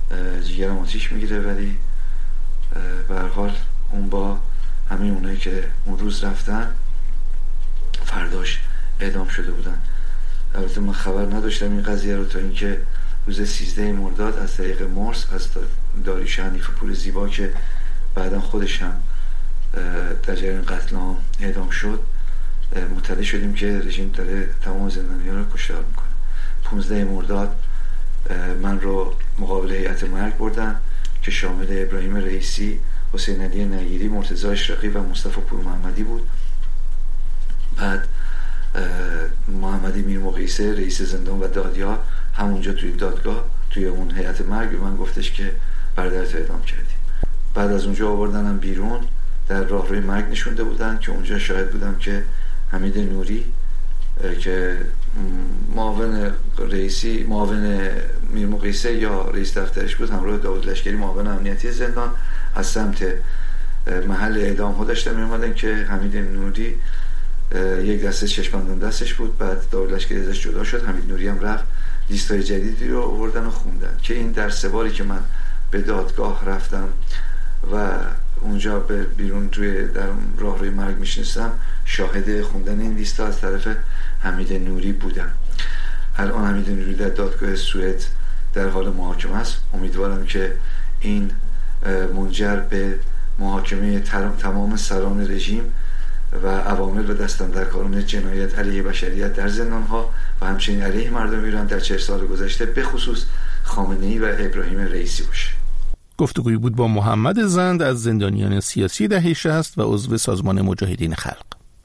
جیگرم آتیش میگیره، ولی به هر حال اون با همه اونایی که اون روز رفتن فرداش اعدام شده بودن. البته من خبر نداشتم این قضیه رو تا اینکه روز سیزده مرداد از طریق مرس از داریوش حنیف پور زیبا که بعدا خودش هم در جریان قتل عام اعدام شد مطلع شدیم که رژیم داره تمام زندانیان رو کشتار میکنه. پانزده مرداد من رو مقابل هیئت مرگ بردن که شامل ابراهیم رئیسی، حسین علی نگیری، مرتضی اشراقی و مصطفی پور محمدی بود. بعد محمدی میر مقیسه رئیس زندان و دادیا همونجا توی دادگاه توی اون هیئت مرگ به من گفتش که برادرت اعدام کردیم. بعد از اونجا آوردنم بیرون، در راهروی مرگ نشونده بودن که اونجا شاهد بودم که حمید نوری که معاون رئیسی معاون میر مقیسه یا رئیس دفترش بود همراه داوود لشکری معاون امنیتی زندان از سمت محل اعدام ها داشتن می اومدن که حمید نوری یک دسته چشمانداز دستش بود. بعد داوود لشکری ازش جدا شد، حمید نوری هم رفت لیستای جدیدی رو آوردن و خوندن که این در سه باری که من به دادگاه رفتم و اونجا به بیرون توی در راهروی مرگ میشنستم شاهد خوندن این لیستا از طرف حمید نوری بودم. الان حمید نوری در دادگاه سوئد در حال محاکمه است. امیدوارم که این منجر به محاکمه تمام سران رژیم و عوامل و دستاندرکاران جنایت علیه بشریت در زندانها و همچنین علیه مردم ایران در چهل سال گذشته به خصوص خامنه‌ای و ابراهیم رئیسی باشه. گفتگویی بود با محمد زند از زندانیان سیاسی دهه شصت و عضو سازمان مجاهدین خلق.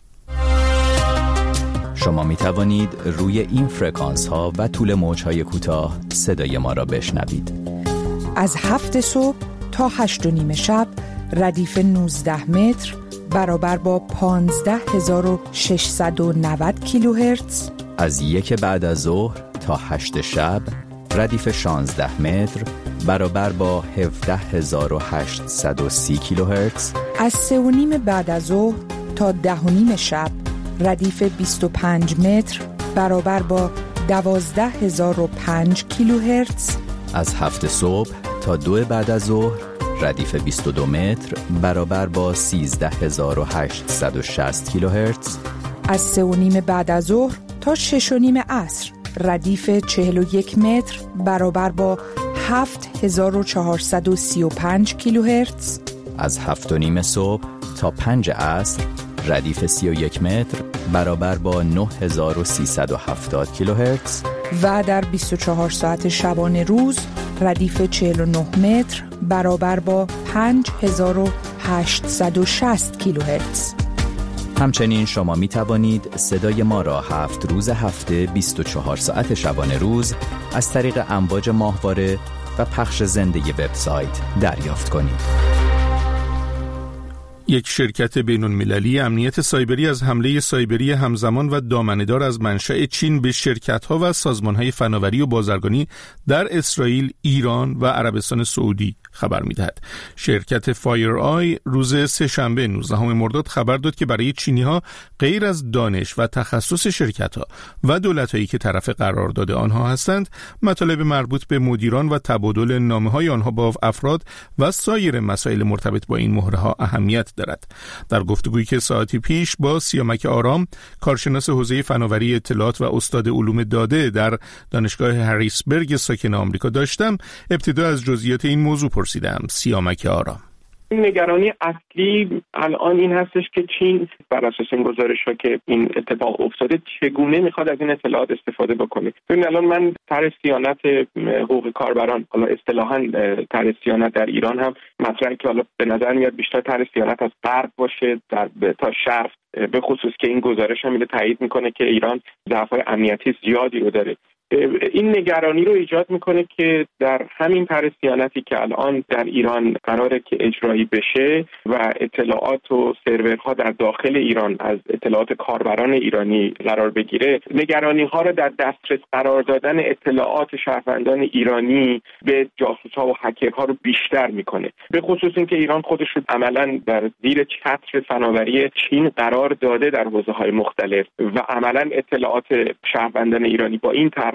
شما می توانید روی این فرکانس ها و طول موج های کوتاه صدای ما را بشنوید. از هفت صبح تا هشت و نیم شب ردیف نوزده متر برابر با پانزده هزار و ششصد و نود کیلوهرتز. از یک بعد از ظهر تا هشت شب ردیف شانزده متر برابر با هفده هزار و هشتصد و سی کیلوهرتز. از سه و نیم بعد از ظهر تا ده و نیم شب ردیف بیست و پنج متر برابر با دوازده هزار و پنج کیلوهرتز. از هفت صبح تا دو بعد از ظهر ردیف بیست و دو متر برابر با سیزده هزار و هشتصد و شصت کیلوهرتز. از سه و نیم بعد از ظهر تا شش و نیم عصر ردیف چهل و یک متر برابر با هفت هزار و چهارصد و سی و پنج کیلوهرتز. از هفت و نیم صبح تا پنج عصر ردیف سی و یک متر برابر با نه هزار و سیصد و هفتاد کیلوهرتز. و در بیست و چهار ساعت شبانه روز ردیف چهل و نه متر برابر با پنج هزار و هشتصد و شصت کیلوهرتز. همچنین شما می توانید صدای ما را هفت روز هفته بیست و چهار ساعت شبانه روز از طریق امواج ماهواره و پخش زنده وبسایت دریافت کنید. یک شرکت بین‌المللی امنیت سایبری از حمله سایبری همزمان و دامنه‌دار از منشأ چین به شرکت‌ها و سازمان‌های فناوری و بازرگانی در اسرائیل، ایران و عربستان سعودی خبر می‌دهد. شرکت فایر آی روز سه‌شنبه نوزدهم مرداد خبر داد که برای چینی‌ها غیر از دانش و تخصص شرکت‌ها و دولت‌هایی که طرف قرارداد آنها هستند، مطالب مربوط به مدیران و تبادل نامه‌های آنها با افراد و سایر مسائل مرتبط با این مهره‌ها اهمیت دارد. در گفتگویی که ساعتی پیش با سیامک آرام، کارشناس حوزه فناوری اطلاعات و استاد علوم داده در دانشگاه هریسبرگ ساکن آمریکا داشتم، ابتدا از جزئیات این موضوع پرسیدم. سیامک آرام: نگرانی اصلی الان این هستش که چین بر اساس این گزارش‌ها که این اتفاق افتاده چگونه میخواد از این اطلاعات استفاده بکنه. ببین الان من طرح صیانت حقوق کاربران، حالا اصطلاحاً طرح صیانت در ایران هم مطرحه که حالا به نظر میاد بیشتر طرح صیانت از غرب باشه در تا شرق، به خصوص که این گزارش هم اینو تایید میکنه که ایران ضعف‌های امنیتی زیادی رو داره. این نگرانی رو ایجاد میکنه که در همین طرح صیانتی که الان در ایران قراره که اجرایی بشه و اطلاعات و سرورها در داخل ایران از اطلاعات کاربران ایرانی قرار بگیره، نگرانی ها رو در دسترس قرار دادن اطلاعات شهروندان ایرانی به جاسوس‌ها و هکرها رو بیشتر میکنه. به خصوص اینکه ایران خودش رو عملاً در زیر چتر فناوری چین قرار داده در حوزه‌های مختلف و عملاً اطلاعات شهروندان ایرانی با این طرح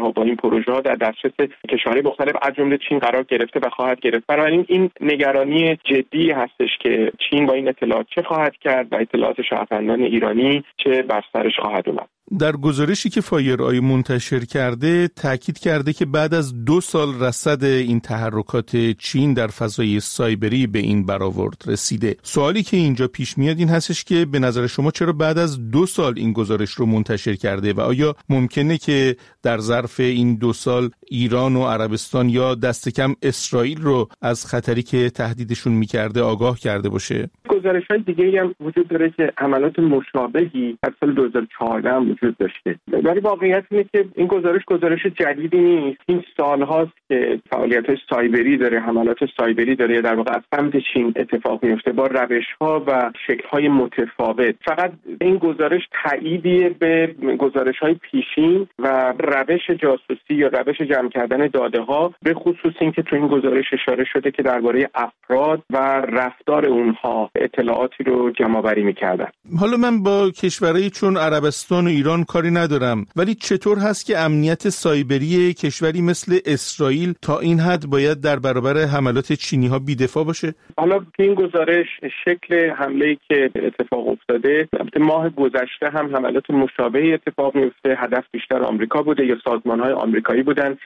ها با این پروژه ها در دسترس کشورهای مختلف از جمله چین قرار گرفته و خواهد گرفت. بنابراین این نگرانی جدی هستش که چین با این اطلاعات چه خواهد کرد و اطلاعات شهروندان ایرانی چه بر سرش خواهد اومد. در گزارشی که فایر آی منتشر کرده تاکید کرده که بعد از دو سال رصد این تحرکات چین در فضای سایبری به این برآورد رسیده. سوالی که اینجا پیش میاد این هستش که به نظر شما چرا بعد از دو سال این گزارش رو منتشر کرده و آیا ممکنه که در ظرف این دو سال ایران و عربستان یا دست کم اسرائیل رو از خطری که تهدیدشون میکرده آگاه کرده باشه؟ گزارش‌های دیگه‌ای هم وجود داره که حملات مشابهی در سال دو هزار و چهارده هم وجود داشته. ولی واقعیت اینه که این گزارش گزارش جدیدی نیست. این سال‌هاست که فعالیت‌های سایبری داره، حملات سایبری داره در واقع از سمت چین اتفاق میفته با روش‌ها و شکل‌های متفاوت. فقط این گزارش تاییدیه به گزارش‌های پیشین و روش جاسوسی یا روش جمع کردن داده‌ها، به خصوص اینکه تو این گزارش اشاره شده که درباره افراد و رفتار اونها اطلاعاتی رو جمع‌آوری می‌کردن. حالا من با کشورهای چون عربستان و ایران کاری ندارم، ولی چطور هست که امنیت سایبری کشوری مثل اسرائیل تا این حد باید در برابر حملات چینی ها بی‌دفاع باشه؟ حالا این گزارش شکل حمله‌ای که اتفاق افتاده، البته ماه گذشته هم حملات مشابهی اتفاق میفته، هدف بیشتر آمریکا بوده یا سازمان‌های آمریکایی بودن.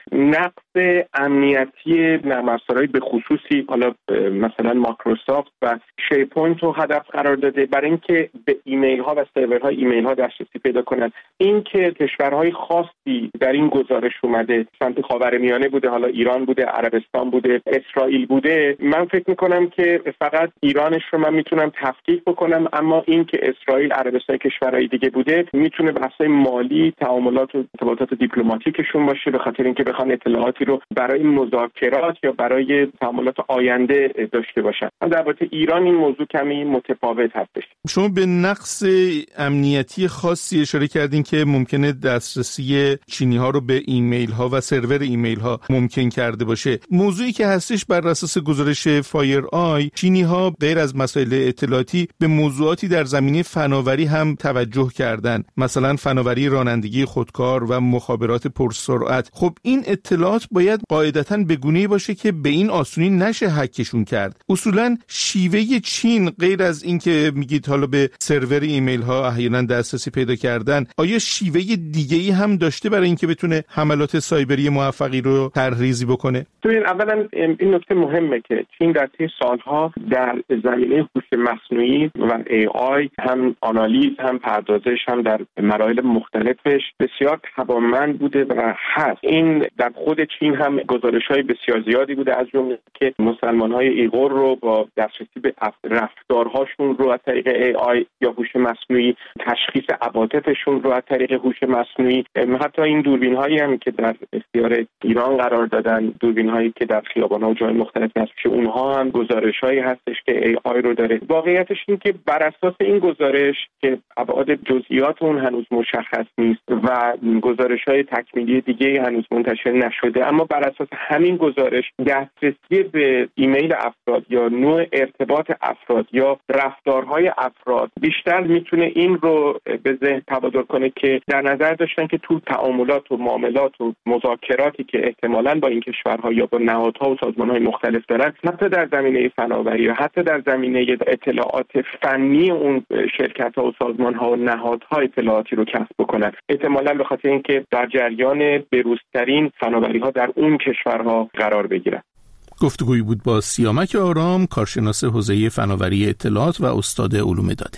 نقص امنیتی نرم افزارهای به خصوصی حالا مثلا مایکروسافت و شیرپوینت رو هدف قرار داده برای اینکه به ایمیل ها و سرورهای ایمیل ها دسترسی پیدا کنند. این که کشورهای خاصی در این گزارش اومده، سمت خاورمیانه بوده، حالا ایران بوده، عربستان بوده، اسرائیل بوده، من فکر میکنم که فقط ایرانش رو من میتونم تفکیک بکنم، اما این که اسرائیل، عربستان، کشورهای دیگه بوده میتونه بحث‌های مالی، تعاملات و ارتباطات دیپلماتیکشون باشه، به خاطر اینکه بخوان اطلاعاتی رو برای مذاکرات یا برای تعاملات آینده داشته باشن. البته ایران این موضوع کمی متفاوت هستش. شما به نقص امنیتی خاصی اشاره کردین که ممکنه دسترسی چینی ها رو به ایمیل ها و سرور ایمیل ها ممکن کرده باشه. موضوعی که هستش بر اساس گزارش فایر آی، چینی ها غیر از مسائل اطلاعاتی به موضوعاتی در زمینه فناوری هم توجه کردن، مثلا فناوری رانندگی خودکار و مخابرات پرسرعت. خب این اطلاعات باید قاعدتاً به گونه‌ای باشه که به این آسونی نشه هکشون کرد. اصولاً شیوه چین غیر از این که میگید حالا به سرور ایمیل ها احیانا دسترسی پیدا کردن، آیا شیوه دیگه‌ای هم داشته برای اینکه بتونه حملات سایبری موفقی رو طرح‌ریزی بکنه؟ ببین، اولا این نکته مهمه که چین در طی سالها در زمینه هوش مصنوعی و ای آی هم آنالیز هم پردازش هم در مراحل مختلفش بسیار توانمند بوده و هست. این در خود چین هم گزارش‌های بسیار زیادی بوده، از جمله که مسلمان‌های ایغور رو با دسترسی به رفتارهاشون رو از طریق ای آی یا هوش مصنوعی، تشخیص عواطفشون رو از طریق هوش مصنوعی، حتی این دوربین‌هایی هم که در اختیار ایران قرار دادن، دوربین‌هایی که در خیابان‌ها و جای مختلف هست که اونها هم گزارش‌هایی هستش که ای آی رو داره. واقعیتش این که بر اساس این گزارش که ابعاد جزئیات اون هنوز مشخص نیست و گزارش‌های تکمیلی دیگه هنوز منتشر نشده، اما بر اساس همین گزارش دسترسی به ایمیل افراد یا نوع ارتباط افراد یا رفتارهای افراد بیشتر میتونه این رو به ذهن تبادر کنه که در نظر داشتن که تو تعاملات و معاملات و مذاکراتی که احتمالاً با این کشورها یا با نهادها و سازمان‌های مختلف دارن، حتی در زمینه فناوری و حتی در زمینه اطلاعات فنی اون شرکت‌ها و سازمان‌ها و نهادها اطلاعاتی رو کسب بکنن، احتمالاً به خاطر اینکه در جریان بروزترین فناوری‌ها در اون کشورها قرار بگیرن. گفتگویی بود با سیامک آرام، کارشناس حوزه فناوری اطلاعات و استاد علوم داده.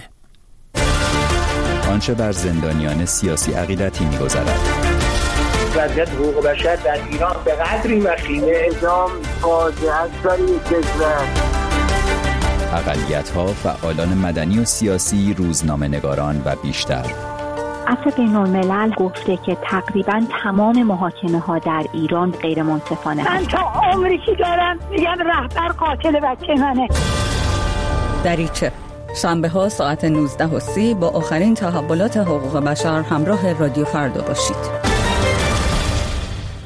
آنچه بر زندانیان سیاسی عقیدتی می‌گذرد. وضعیت حقوق بشر در ایران به قدری وخیمه، اعدام فاجعه است در این کشور. اقلیت‌ها، فعالان مدنی و سیاسی، روزنامه‌نگاران و بیشتر. عفو بین‌الملل گفته که تقریباً تمام محاکمه ها در ایران غیر منصفانه من تا عمری که دارم میگم رهبر قاتل بچه منه. دریچه شنبه ها ساعت نوزده و سی با آخرین تحولات حقوق بشر همراه رادیو فردا باشید.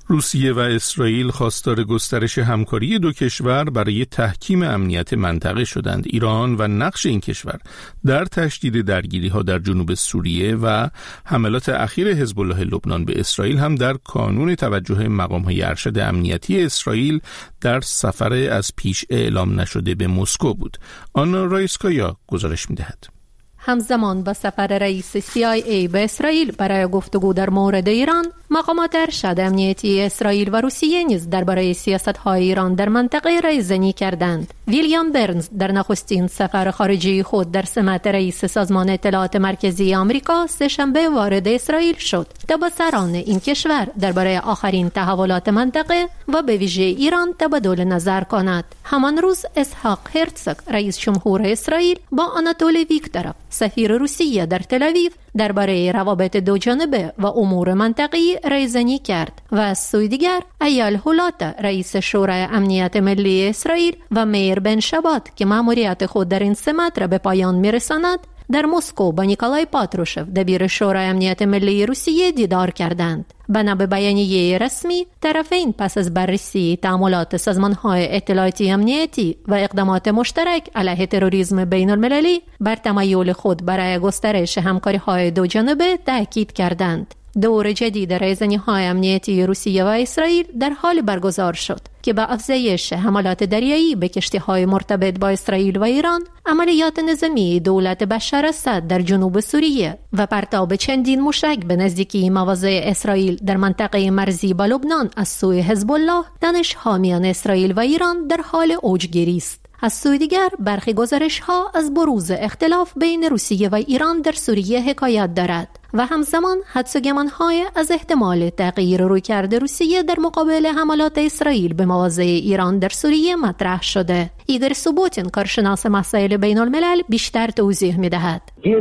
روسیه و اسرائیل خواستار گسترش همکاری دو کشور برای تحکیم امنیت منطقه شدند. ایران و نقش این کشور در تشدید درگیری‌ها در جنوب سوریه و حملات اخیر حزب الله لبنان به اسرائیل هم در کانون توجه مقام‌های ارشد امنیتی اسرائیل در سفر از پیش اعلام نشده به مسکو بود. آنا رایسکایا گزارش می‌دهد. همزمان با سفر رئیس سی آی ای به اسرائیل برای گفتگو در مورد ایران، مقامات ارشد امنیتی اسرائیل و روسیه نیز درباره سیاست‌های ایران در منطقه رایزنی کردند. ویلیام برنز در نخستین سفر خارجی خود در سمت رئیس سازمان اطلاعات مرکزی آمریکا سه‌شنبه وارد اسرائیل شد تا با سران این کشور درباره آخرین تحولات منطقه و به ویژه ایران تبادل نظر کند. همان روز اسحاق هرتزگ رئیس جمهور اسرائیل با آناتولی ویکتورف سفیر روسیه در تل آویو درباره روابط دو جانبه و امور منطقی ریزنی کرد و از سوی دیگر ایال هولاتا رئیس شورای امنیت ملی اسرائیل و میر بن شبات که مأموریت خود در این سمت را به پایان میرساند در مسکو با نیکولای پاتروشف دبیر شورای امنیت ملی روسیه دیدار کردند. بنا به بیانیه رسمی، طرفین پس از بررسی تعاملات سازمان‌های اطلاعاتی امنیتی و اقدامات مشترک علیه تروریسم بین المللی بر تمایل خود برای گسترش همکاری‌های دو جانبه تاکید کردند. دور جدید ریزنی‌های امنیتی روسیه و اسرائیل در حال برگزار شد که با افزایش حملات دریایی به کشتی‌های مرتبط با اسرائیل و ایران، عملیات نظامی دولت بشار اسد در جنوب سوریه و پرتاب چندین موشک به نزدیکی مواضع اسرائیل در منطقه مرزی با لبنان از سوی حزب الله، دانش حامیان اسرائیل و ایران در حال اوجگیری است. از سوی دیگر برخی گزارش‌ها از بروز اختلاف بین روسیه و ایران در سوریه حکایت دارد و همزمان حدس و گمان‌های از احتمال تغییر رویکرد روسیه در مقابل حملات اسرائیل به مواضع ایران در سوریه مطرح شده. ایگور سوبوتین، کارشناس مسائل بین الملل، بیشتر توضیح می‌دهد.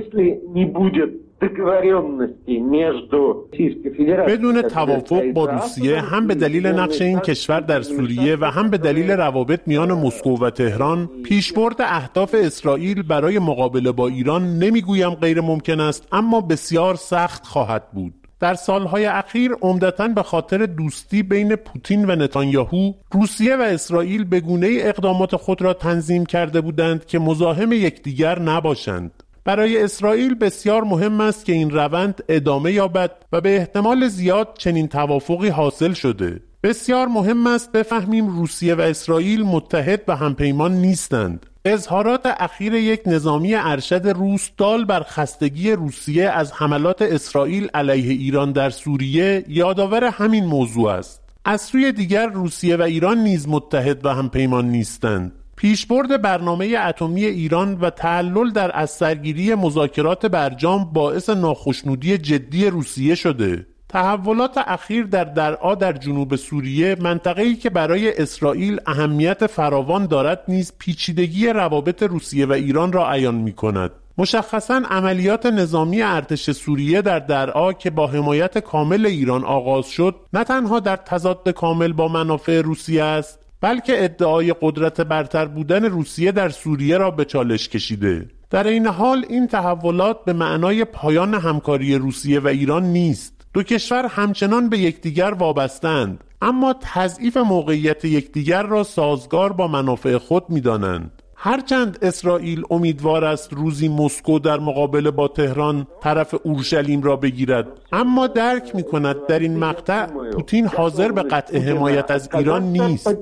بدون توافق با روسیه هم به دلیل نقش این کشور در سوریه و هم به دلیل روابط میان مسکو و تهران، پیشبرد اهداف اسرائیل برای مقابله با ایران نمیگویم غیر ممکن است، اما بسیار سخت خواهد بود. در سالهای اخیر عمدتاً به خاطر دوستی بین پوتین و نتانیاهو، روسیه و اسرائیل به گونه‌ای اقدامات خود را تنظیم کرده بودند که مزاحم یکدیگر نباشند. برای اسرائیل بسیار مهم است که این روند ادامه یابد و به احتمال زیاد چنین توافقی حاصل شده. بسیار مهم است بفهمیم روسیه و اسرائیل متحد و همپیمان نیستند. اظهارات اخیر یک نظامی ارشد روس دال بر خستگی روسیه از حملات اسرائیل علیه ایران در سوریه یادآور همین موضوع است. از سوی دیگر روسیه و ایران نیز متحد و همپیمان نیستند. پیشبرد برنامه اتمی ایران و تعلل در از سرگیری مذاکرات برجام باعث ناخشنودی جدی روسیه شده. تحولات اخیر در درعا در جنوب سوریه، منطقه‌ای که برای اسرائیل اهمیت فراوان دارد، نیز پیچیدگی روابط روسیه و ایران را عیان می‌کند. مشخصاً عملیات نظامی ارتش سوریه در درعا که با حمایت کامل ایران آغاز شد، نه تنها در تضاد کامل با منافع روسیه است، بلکه ادعای قدرت برتر بودن روسیه در سوریه را به چالش کشیده. در این حال این تحولات به معنای پایان همکاری روسیه و ایران نیست. دو کشور همچنان به یکدیگر وابسته‌اند، اما تضعیف موقعیت یکدیگر را سازگار با منافع خود می‌دانند. هرچند اسرائیل امیدوار است روزی مسکو در مقابله با تهران طرف اورشلیم را بگیرد، اما درک می‌کند در این مقطع پوتین حاضر به قطع حمایت از ایران نیست.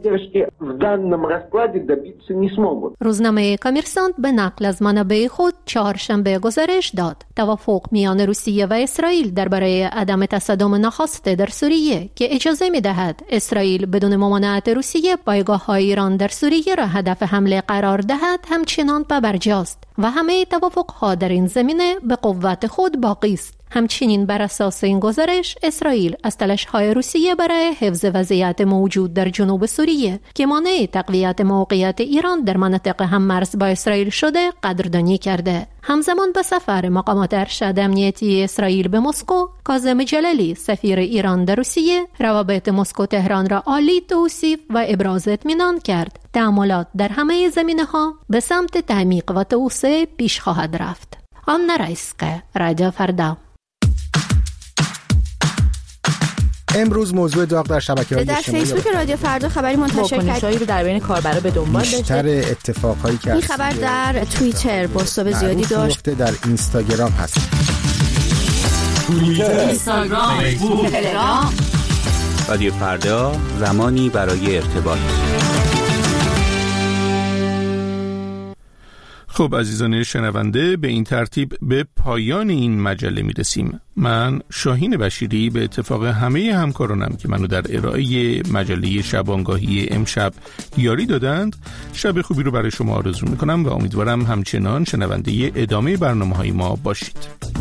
روزنامه کامرسانت به نقل از منابع خود چهارشنبه گزارش داد توافق میان روسیه و اسرائیل درباره عدم تصادم ناخواسته در سوریه که اجازه می‌دهد اسرائیل بدون ممانعت روسیه پایگاه‌های ایران در سوریه را هدف حمله قرار دهد همچنان پابرجاست و همه توافق‌ها در این زمینه به قوت خود باقی است. همچنین بر اساس این گزارش اسرائیل از تلاش‌های روسیه برای حفظ وضعیت موجود در جنوب سوریه که مانع تقویت موقعیت ایران در مناطق هم‌مرز با اسرائیل شده قدردانی کرده. همزمان به سفر مقامات ارشد امنیتی اسرائیل به مسکو، کاظم جلالی سفیر ایران در روسیه روابط مسکو تهران را عالی توصیف و ابراز اطمینان کرد. تعاملات در همه زمینه‌ها به سمت تعمیق و توسعه پیش خواهد رفت. آنا رایسکایا، رادیو فردا. امروز موضوع داغ در شبکه‌های اجتماعی در فیسبوک رادیو فردا خبری منتشر کرد واکنش‌هایی رو در بین کاربرا به دنبال داشته. بیشتر اتفاقایی که این خبر در توییتر بوست‌ها زیادی داشت. در اینستاگرام هست. توییتر، اینستاگرام، فیسبوک، تلگرام. رادیو فردا، زمانی برای ارتباط. خب عزیزان شنونده، به این ترتیب به پایان این مجله می رسیم. من شاهین بشیری به اتفاق همه همکارانم که منو در ارائه مجله شبانگاهی امشب یاری دادند شب خوبی رو برای شما آرزو می کنم و امیدوارم همچنان شنونده ادامه برنامه های ما باشید.